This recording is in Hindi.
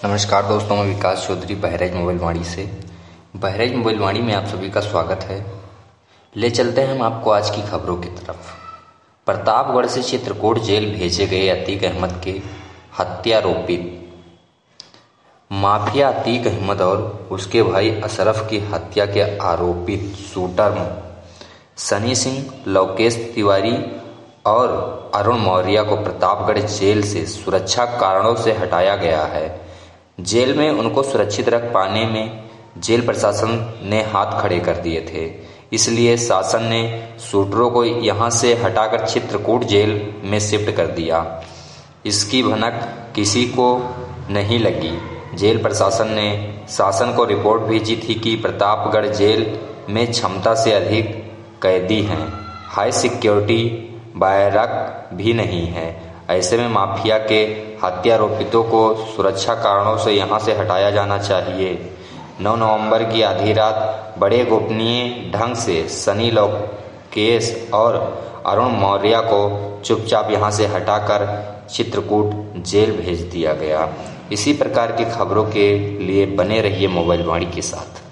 नमस्कार दोस्तों, मैं विकास चौधरी बहराइच मोबाइल वाणी से। बहराइच मोबाइल वाणी में आप सभी का स्वागत है। ले चलते हैं हम आपको आज की खबरों की तरफ। प्रतापगढ़ से चित्रकूट जेल भेजे गए अतीक अहमद के हत्यारोपित। माफिया अतीक अहमद और उसके भाई अशरफ की हत्या के आरोपित शूटर सनी सिंह, लोकेश तिवारी और अरुण मौर्य को प्रतापगढ़ जेल से सुरक्षा कारणों से हटाया गया है। जेल में उनको सुरक्षित रख पाने में जेल प्रशासन ने हाथ खड़े कर दिए थे, इसलिए शासन ने शूटरों को यहां से हटाकर चित्रकूट जेल में शिफ्ट कर दिया। इसकी भनक किसी को नहीं लगी। जेल प्रशासन ने शासन को रिपोर्ट भेजी थी कि प्रतापगढ़ जेल में क्षमता से अधिक कैदी हैं, हाई सिक्योरिटी बैरक भी नहीं है। ऐसे में माफिया के हत्यारोपितों को सुरक्षा कारणों से यहां से हटाया जाना चाहिए। 9 नवंबर की आधी रात बड़े गोपनीय ढंग से सनी, लोकेश और अरुण मौर्य को चुपचाप यहां से हटाकर चित्रकूट जेल भेज दिया गया। इसी प्रकार की खबरों के लिए बने रहिए मोबाइल वाणी के साथ।